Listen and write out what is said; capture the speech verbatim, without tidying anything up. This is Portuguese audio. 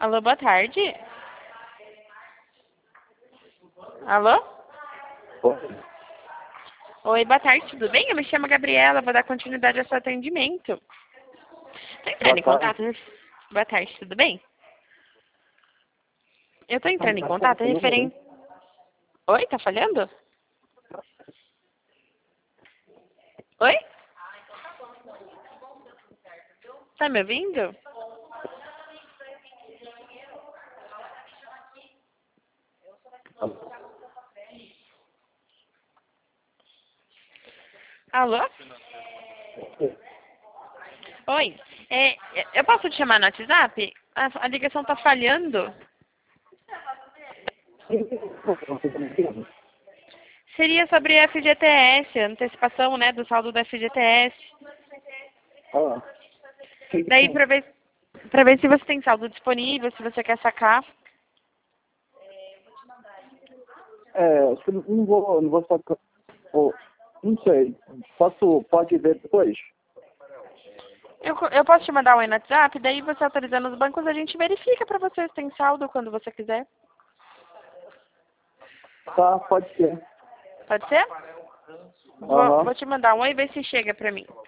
Alô, boa tarde. Alô? Oi. Oi, boa tarde, tudo bem? Eu me chamo Gabriela, vou dar continuidade ao seu atendimento. Tô entrando Boa em tarde. contato... Boa tarde, tudo bem? Eu tô entrando em Acho que era contato seu número, hein? referente... Oi, tá falhando? Oi? Tá me ouvindo? Alô? Oi, é, eu posso te chamar no WhatsApp? A, a ligação tá falhando. Seria sobre F G T S, antecipação, né, do saldo do F G T S. Ah, que que Daí tem? pra ver, pra ver se você tem saldo disponível, se você quer sacar. É, acho que eu não vou, não vou sacar. Oh, não sei. Posso, pode ver depois? Eu, co- eu posso te mandar um aí no WhatsApp, daí você autorizando os bancos, a gente verifica pra você se tem saldo quando você quiser. Tá, pode ser. Pode ser? Vou, Aham. vou te mandar um aí e ver se chega pra mim.